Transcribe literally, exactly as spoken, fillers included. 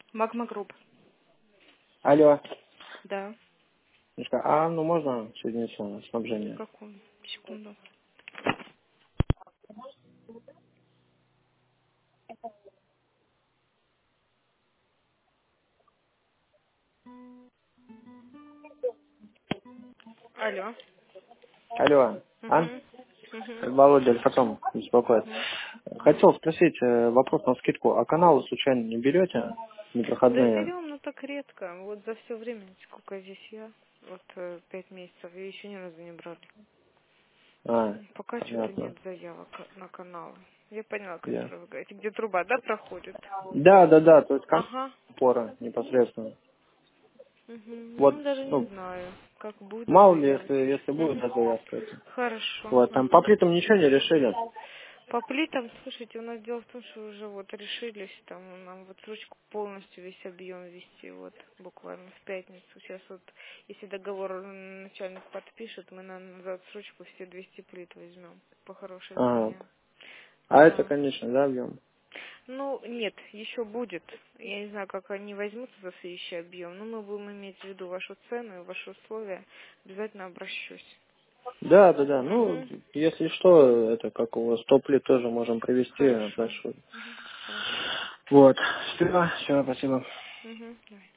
Магма Групп. Алло. Да. Мишка, а ну можно соединиться снабжение? Какую? Секунду. Алло. Алло. А? Угу. Угу. Володя, потом беспокоит. Угу. Хотел спросить э, вопрос на скидку. А каналы случайно не берете? Да Непроходные? берем, но так редко. Вот за все время, сколько здесь я, вот э, пять месяцев, и еще ни разу не брали. А, М, Пока что-то понятно. нет заявок на каналы. Я поняла, о Я. которой вы говорите. Где труба, да, проходит? Да, да, да, то есть канал Ага. опора непосредственно. Угу. Вот, Ну, даже не ну, знаю, как будет ли мало ли, если, заявочка. если будет Угу. да, заявка. это. Хорошо. Вот, там по Угу. плитам ничего не решили? По плитам, слушайте, у нас дело в том, что уже вот решились, там нам вот ручку полностью весь объем вести, вот буквально в пятницу. Сейчас вот, если договор начальник подпишет, мы на за отсрочку все двести плит возьмем по хорошей Ага. цене. А это, Да. конечно, да, объем? Ну, нет, еще будет. Я не знаю, как они возьмутся за следующий объем, но мы будем иметь в виду вашу цену и ваши условия. Обязательно обращусь. Да, да, да. Ну, Угу. если что, это как у вас топ-лит тоже можем привести Хорошо. большой. Угу. Хорошо. Вот. Все, все, спасибо. Угу. Давай.